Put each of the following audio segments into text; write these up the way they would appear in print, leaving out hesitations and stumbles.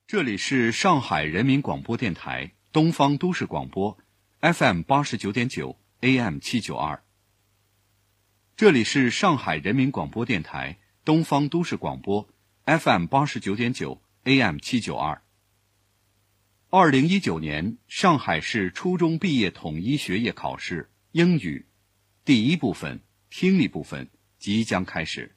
这里是上海人民广播电台东方都市广播 FM 89.9 AM 792。这里是上海人民广播电台东方都市广播 FM 89.9 AM 792。2019年上海市初中毕业统一学业考试英语第一部分听力部分即将开始。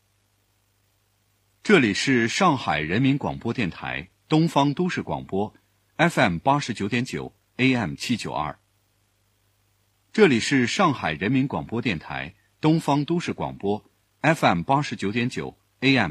这里是上海人民广播电台东方都市广播 FM 89.9 AM 792。这里是上海人民广播电台东方都市广播 FM 89.9 AM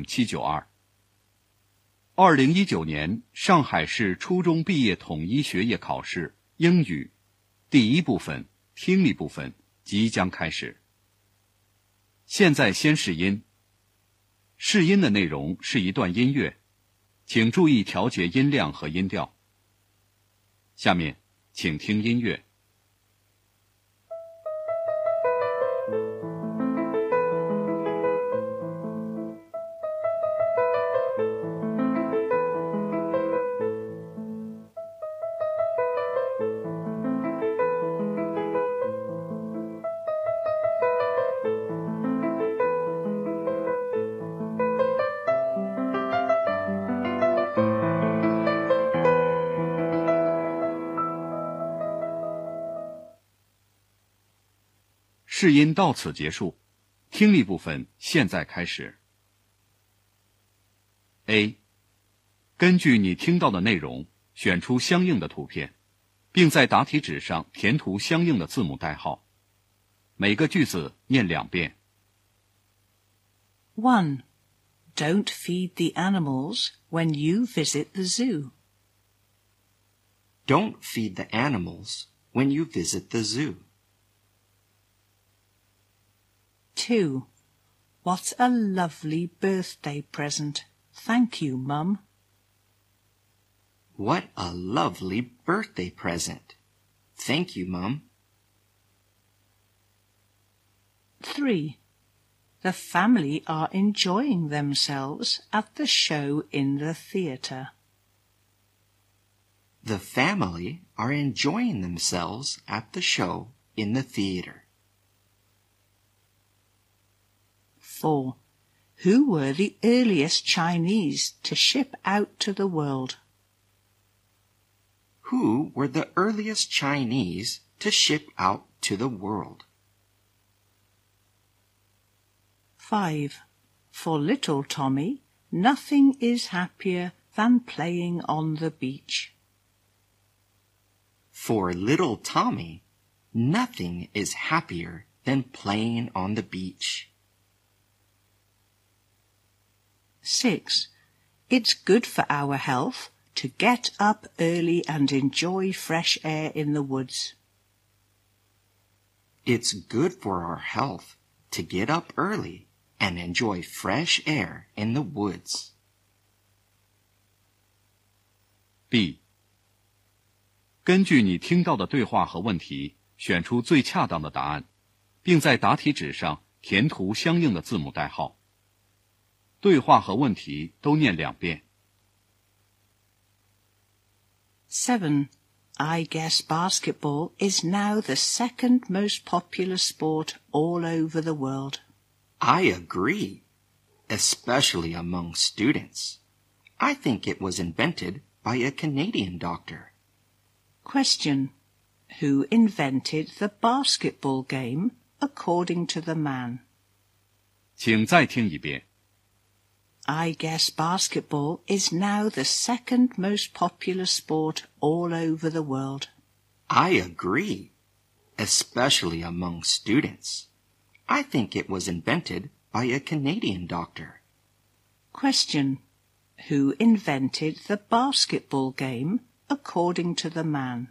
792。2019年上海市初中毕业统一学业考试英语第一部分听力部分即将开始。现在先试音。试音的内容是一段音乐，请注意调节音量和音调。下面请听音乐。试音到此结束，听力部分现在开始。A. 根据你听到的内容，选出相应的图片，并在答题纸上填涂相应的字母代号。每个句子念2遍。 1. Don't feed the animals when you visit the zoo. Don't feed the animals when you visit the zoo. 2. What a lovely birthday present. Thank you, Mum. What a lovely birthday present. Thank you, Mum. 3. The family are enjoying themselves at the show in the theatre. The family are enjoying themselves at the show in the theatre. 4. Who were the earliest Chinese to ship out to the world? Who were the earliest Chinese to ship out to the world? 5. For little Tommy, nothing is happier than playing on the beach. For little Tommy, nothing is happier than playing on the beach. 6. It's good for our health to get up early and enjoy fresh air in the woods. It's good for our health to get up early and enjoy fresh air in the woods. B. 根据你听到的对话和问题，选出最恰当的答案，并在答题纸上填涂相应的字母代号。对话和问题都念2遍。 7. I guess basketball is now the second most popular sport all over the world. I agree, especially among students. I think it was invented by a Canadian doctor. Question. Who invented the basketball game according to the man? 请再听一遍。 I guess basketball is now the second most popular sport all over the world. I agree, especially among students. I think it was invented by a Canadian doctor. Question. Who invented the basketball game according to the man?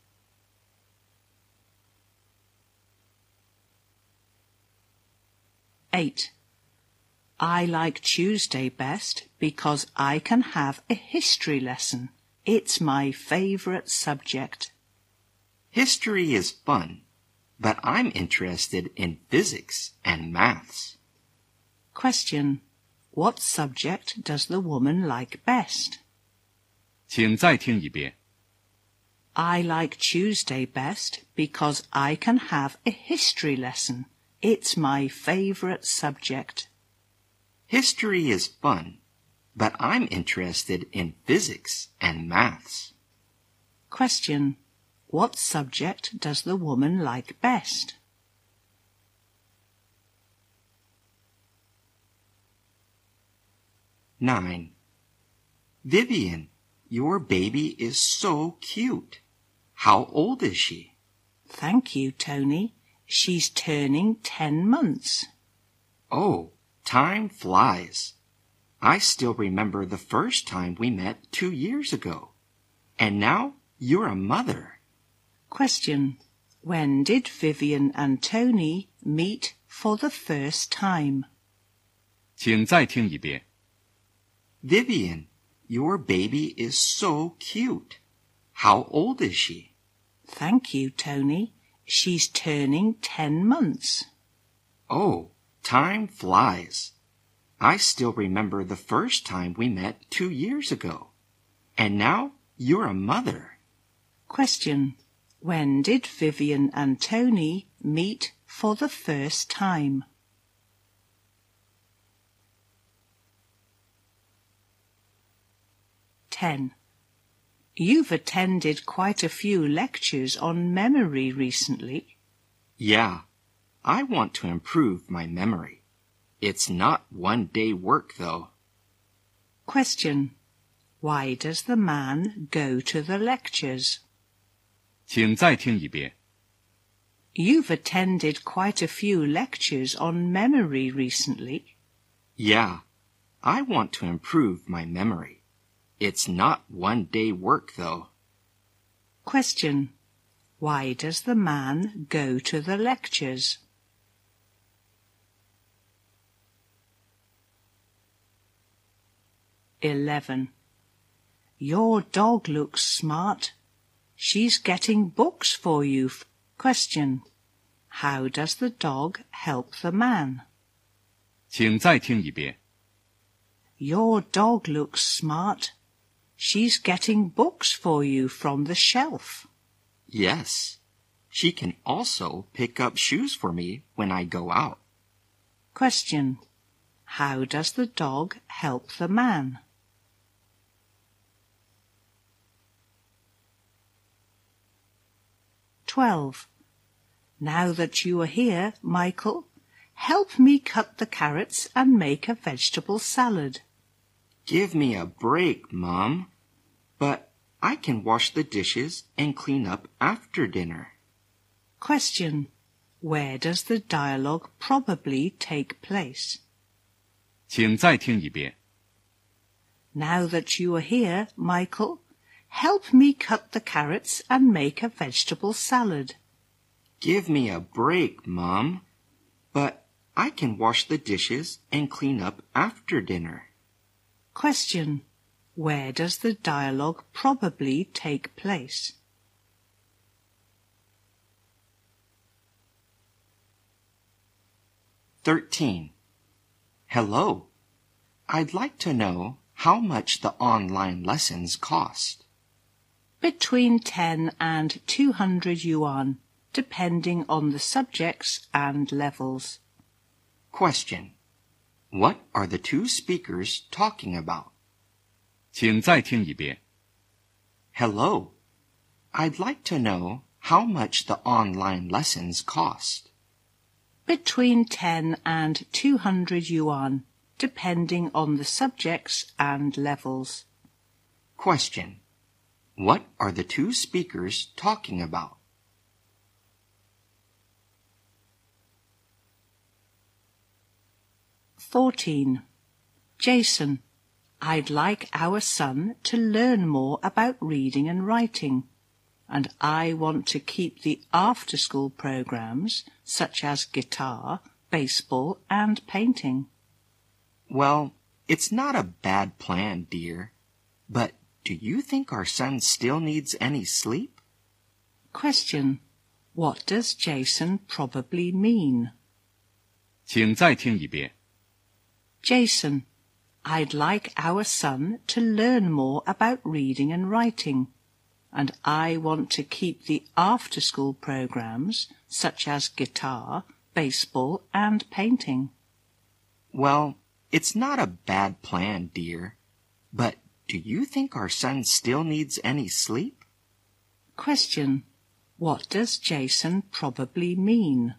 8. I like Tuesday best because I can have a history lesson. It's my favourite subject. History is fun, but I'm interested in physics and maths. Question. What subject does the woman like best? 请再听一遍。 I like Tuesday best because I can have a history lesson. It's my favorite subject. History is fun, but I'm interested in physics and maths. Question. What subject does the woman like best? Nine. Vivian, your baby is so cute. How old is she? Thank you, Tony. She's turning 10 months. Oh, time flies. I still remember the first time we met 2 years ago. And now you're a mother. Question. When did Vivian and Tony meet for the first time? 请再听一遍。 Vivian, your baby is so cute. How old is she? Thank you, Tony. She's turning 10 months. Oh, time flies. I still remember the first time we met 2 years ago. And now you're a mother. Question. When did Vivian and Tony meet for the first time? You've attended quite a few lectures on memory recently. Yeah, I want to improve my memory. It's not one-day work, though. Question. Why does the man go to the lectures? 请再听一遍。 You've attended quite a few lectures on memory recently. Yeah, I want to improve my memory. It's not one-day work, though. Question. Why does the man go to the lectures? Your dog looks smart. She's getting books for you. Question. How does the dog help the man? 请再听一遍。 Your dog looks smart. She's getting books for you from the shelf. Yes. She can also pick up shoes for me when I go out. Question. How does the dog help the man? Now that you are here, Michael, help me cut the carrots and make a vegetable salad. Give me a break, Mom. But I can wash the dishes and clean up after dinner. Question. Where does the dialogue probably take place? 请再听一遍。 Now that you are here, Michael, help me cut the carrots and make a vegetable salad. Give me a break, Mom. But I can wash the dishes and clean up after dinner. Question. Where does the dialogue probably take place? Hello. I'd like to know how much the online lessons cost. Between 10 and 200 yuan, depending on the subjects and levels. Question. What are the two speakers talking about? 请再听一遍。 Hello. I'd like to know how much the online lessons cost. Between 10 and 200 yuan, depending on the subjects and levels. Question. What are the two speakers talking about? Jason, I'd like our son to learn more about reading and writing, and I want to keep the after-school programs such as guitar, baseball, and painting. Well, it's not a bad plan, dear. But do you think our son still needs any sleep? Question. What does Jason probably mean? 请再听一遍。 Jason, I'd like our son to learn more about reading and writing, and I want to keep the after-school programs, such as guitar, baseball, and painting. Well, it's not a bad plan, dear. But do you think our son still needs any sleep? Question. What does Jason probably mean?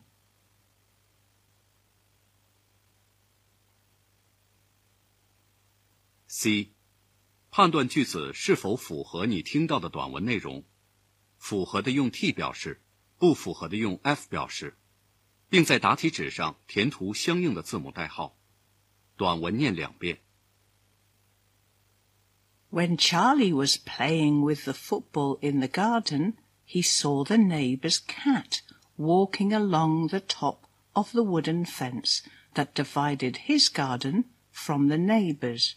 C. 判断句子是否符合你听到的短文内容，符合的用 T 表示，不符合的用 F 表示，并在答题纸上填涂相应的字母代号。短文念2遍。 When Charlie was playing with the football in the garden, he saw the neighbour's cat walking along the top of the wooden fence that divided his garden from the neighbour's.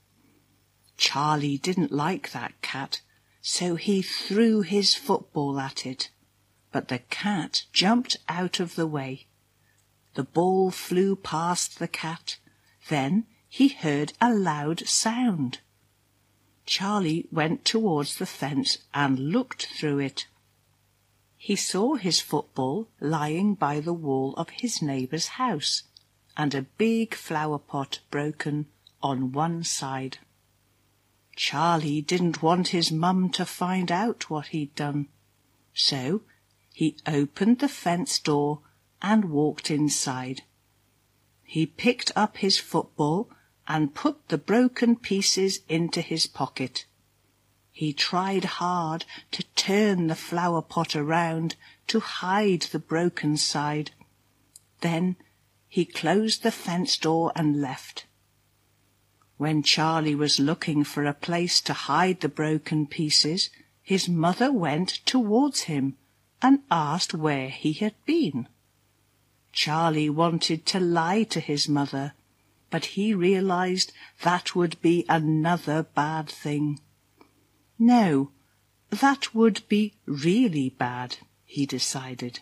Charlie didn't like that cat, so he threw his football at it, but the cat jumped out of the way. The ball flew past the cat. Then he heard a loud sound. Charlie went towards the fence and looked through it. He saw his football lying by the wall of his neighbour's house, and a big flower pot broken on one side. Charlie didn't want his mum to find out what he'd done, so he opened the fence door and walked inside. He picked up his football and put the broken pieces into his pocket. He tried hard to turn the flower pot around to hide the broken side. Then he closed the fence door and left. When Charlie was looking for a place to hide the broken pieces, his mother went towards him and asked where he had been. Charlie wanted to lie to his mother, but he realized that would be another bad thing. No, that would be really bad, he decided.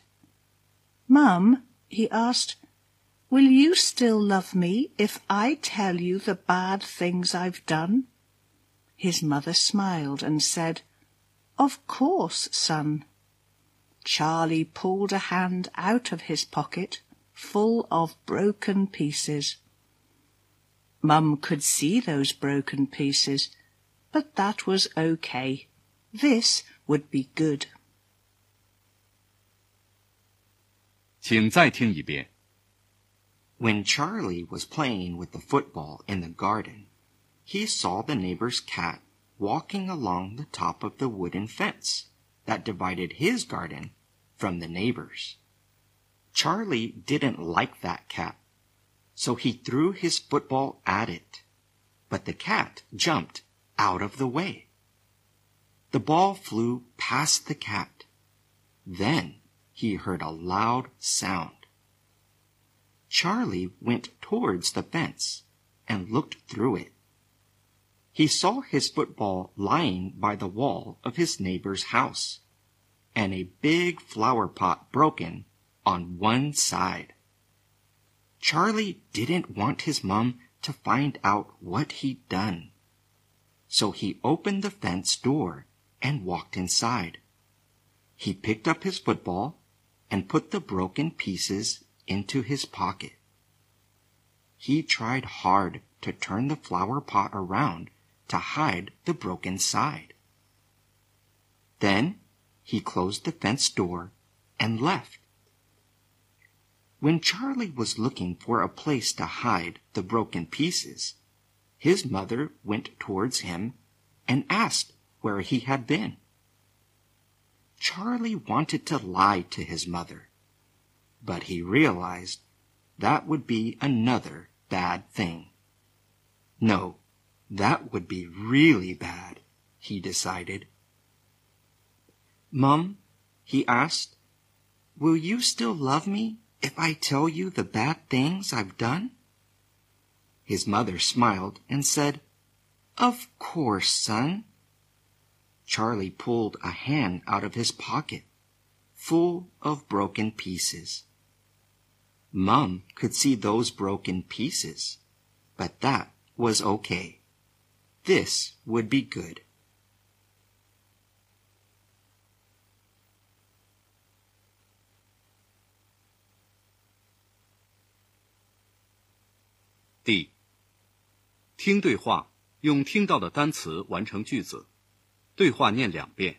Mum, he asked, will you still love me if I tell you the bad things I've done? His mother smiled and said, Of course, son. Charlie pulled a hand out of his pocket, full of broken pieces. Mum could see those broken pieces, but that was okay. This would be good. 请再听一遍。 When Charlie was playing with the football in the garden, he saw the neighbor's cat walking along the top of the wooden fence that divided his garden from the neighbor's. Charlie didn't like that cat, so he threw his football at it, but the cat jumped out of the way. The ball flew past the cat. Then he heard a loud sound. Charlie went towards the fence and looked through it. He saw his football lying by the wall of his neighbor's house, and a big flower pot broken on one side. Charlie didn't want his mom to find out what he'd done, so he opened the fence door and walked inside. He picked up his football and put the broken pieces into his pocket. He tried hard to turn the flower pot around to hide the broken side. Then he closed the fence door and left. When Charlie was looking for a place to hide the broken pieces, his mother went towards him and asked where he had been. Charlie wanted to lie to his mother, but he realized that would be another bad thing. No, that would be really bad, he decided. Mom, he asked, will you still love me if I tell you the bad things I've done? His mother smiled and said, Of course, son. Charlie pulled a hand out of his pocket, full of broken pieces. Mom could see those broken pieces, but that was okay. This would be good. D. 听对话，用听到的单词完成句子。对话念2遍。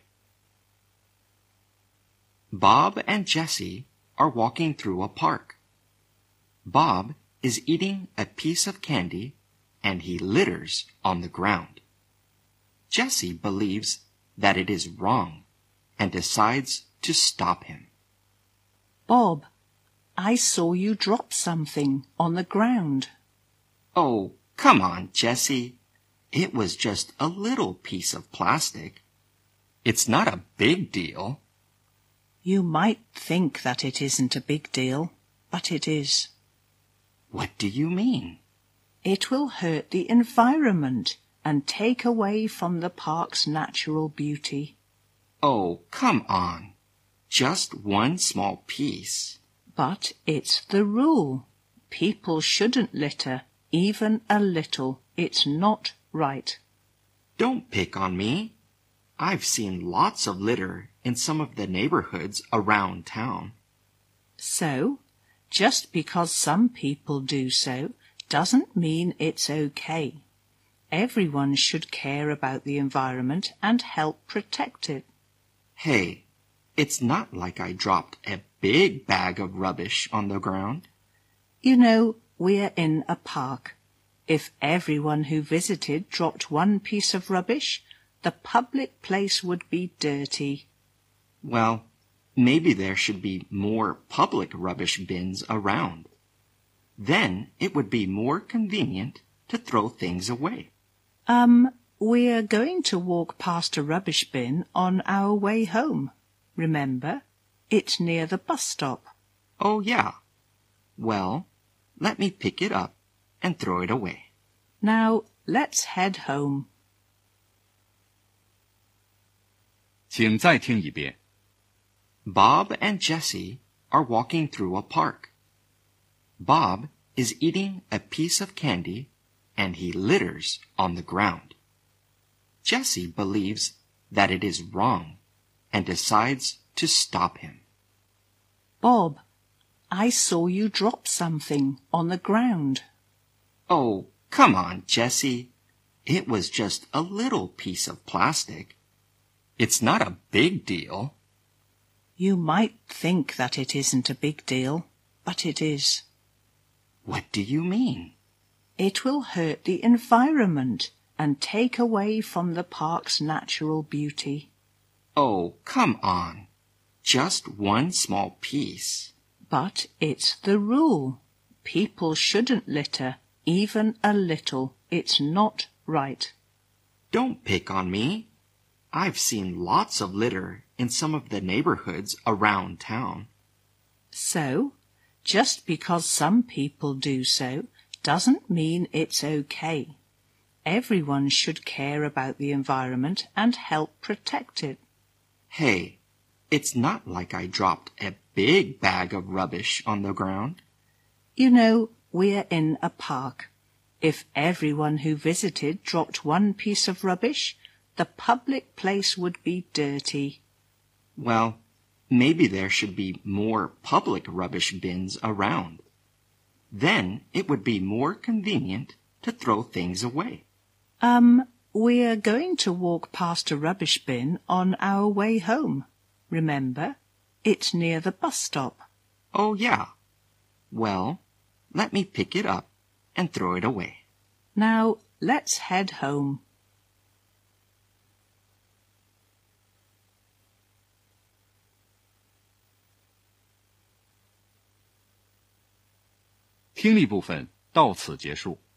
Bob and Jessie are walking through a park. Bob is eating a piece of candy and he litters on the ground. Jessie believes that it is wrong and decides to stop him. Bob, I saw you drop something on the ground. Oh, come on, Jessie. It was just a little piece of plastic. It's not a big deal. You might think that it isn't a big deal, but it is. What do you mean? It will hurt the environment and take away from the park's natural beauty. Oh, come on. Just one small piece. But it's the rule. People shouldn't litter, even a little. It's not right. Don't pick on me. I've seen lots of litter in some of the neighborhoods around town. So, just because some people do so doesn't mean it's okay. Everyone should care about the environment and help protect it. Hey, it's not like I dropped a big bag of rubbish on the ground. You know, we're in a park. If everyone who visited dropped one piece of rubbish, the public place would be dirty. Well, maybe there should be more public rubbish bins around. Then it would be more convenient to throw things away. We're going to walk past a rubbish bin on our way home. Remember, it's near the bus stop. Oh, yeah. Well, let me pick it up and throw it away. Now, let's head home. 请再听一遍。 Bob and Jessie are walking through a park. Bob is eating a piece of candy and he litters on the ground. Jessie believes that it is wrong and decides to stop him. Bob, I saw you drop something on the ground. Oh, come on, Jessie. It was just a little piece of plastic. It's not a big deal. You might think that it isn't a big deal, but it is. What do you mean? It will hurt the environment and take away from the park's natural beauty. Oh, come on. Just one small piece. But it's the rule. People shouldn't litter, even a little. It's not right. Don't pick on me. I've seen lots of litter in some of the neighborhoods around town. So, just because some people do so doesn't mean it's okay. Everyone should care about the environment and help protect it. Hey, it's not like I dropped a big bag of rubbish on the ground. You know, we're in a park. If everyone who visited dropped one piece of rubbish, the public place would be dirty. Well, maybe there should be more public rubbish bins around. Then it would be more convenient to throw things away. We're going to walk past a rubbish bin on our way home. Remember, it's near the bus stop. Oh, yeah. Well, let me pick it up and throw it away. Now, let's head home. 听力部分到此结束。